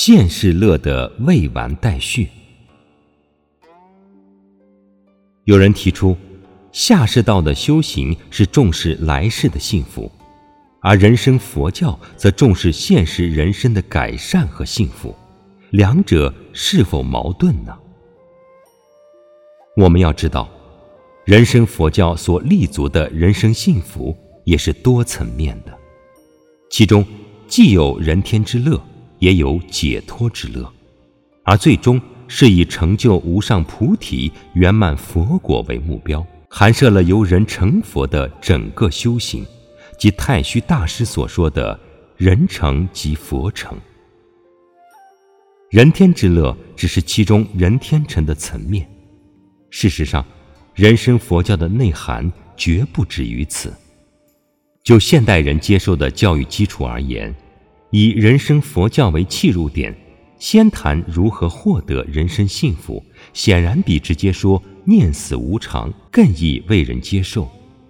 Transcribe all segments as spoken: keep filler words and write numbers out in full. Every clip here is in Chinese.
现世乐的未完待续。有人提出，下士道的修行是重视来世的幸福，而人生佛教则重视现实人生的改善和幸福，两者是否矛盾呢？我们要知道，人生佛教所立足的人生幸福也是多层面的，其中既有人天之乐，也有解脱之乐，而最终是以成就无上菩提圆满佛果为目标，含摄了由人成佛的整个修行，即太虚大师所说的人成即佛成。人天之乐只是其中人天成的层面，事实上人生佛教的内涵绝不止于此。就现代人接受的教育基础而言，以人生佛教为切入点，先谈如何获得人生幸福，显然比直接说念死无常更易为人接受。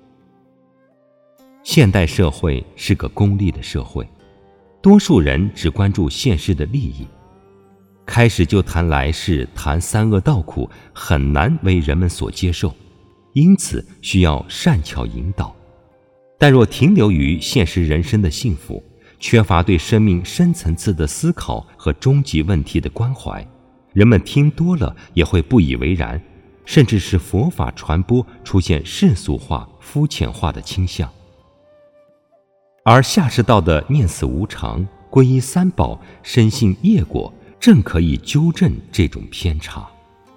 现代社会是个功利的社会，多数人只关注现世的利益，开始就谈来世，谈三恶道苦，很难为人们所接受，因此需要善巧引导。但若停留于现实人生的幸福，缺乏对生命深层次的思考和终极问题的关怀，人们听多了也会不以为然，甚至使佛法传播出现世俗化、肤浅化的倾向。而下士道的念死无常、皈依三宝、深信业果，正可以纠正这种偏差。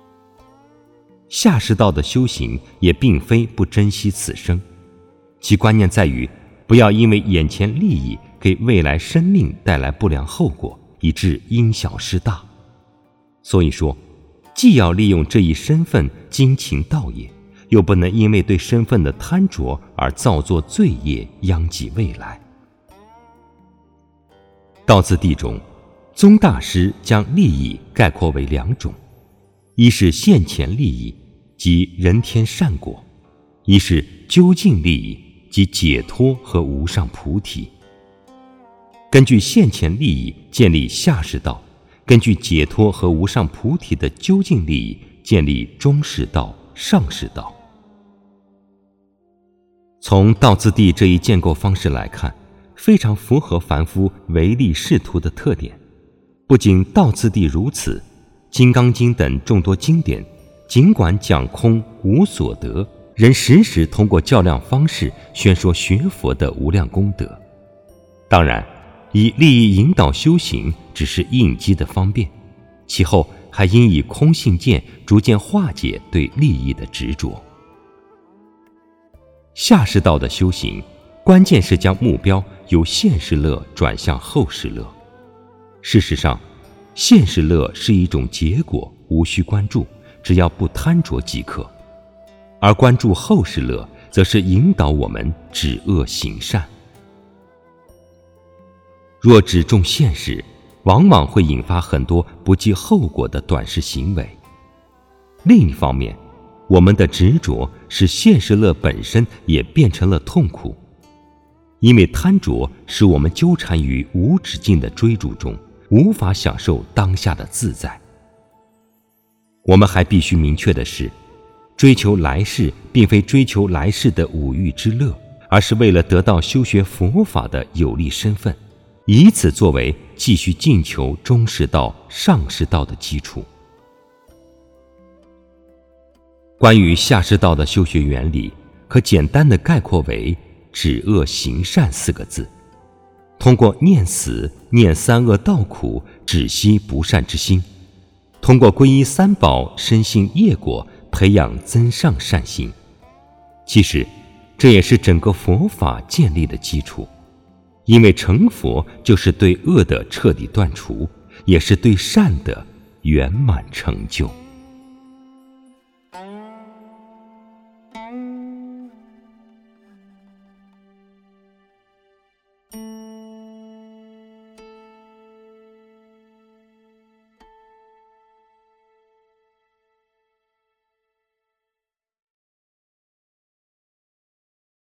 下士道的修行也并非不珍惜此生，其观念在于不要因为眼前利益给未来生命带来不良后果，以致因小失大。所以说，既要利用这一身份精勤道业，又不能因为对身份的贪着而造作罪业，殃及未来。道次第中，宗大师将利益概括为两种，一是现前利益，即人天善果；一是究竟利益，即解脱和无上菩提。根据现前利益建立下士道，根据解脱和无上菩提的究竟利益建立中士道、上士道。从道次第这一建构方式来看，非常符合凡夫唯利是图的特点。不仅道次第如此，《金刚经》等众多经典尽管讲空无所得，仍时时通过较量方式宣说学佛的无量功德。当然，以利益引导修行只是应机的方便，其后还应以空性见逐渐化解对利益的执着。下士道的修行，关键是将目标由现世乐转向后世乐。事实上，现世乐是一种结果，无需关注，只要不贪着即可；而关注后世乐，则是引导我们止恶行善。若只重现实，往往会引发很多不计后果的短视行为。另一方面，我们的执着使现实乐本身也变成了痛苦，因为贪着使我们纠缠于无止境的追逐中，无法享受当下的自在。我们还必须明确的是，追求来世并非追求来世的五欲之乐，而是为了得到修学佛法的有利身份，以此作为继续进求中士道、上士道的基础。关于下士道的修学原理，可简单的概括为止恶行善四个字。通过念死、念三恶道苦，止息不善之心；通过皈依三宝、深信业果，培养增上善心。其实，这也是整个佛法建立的基础，因为成佛就是对恶的彻底断除，也是对善的圆满成就。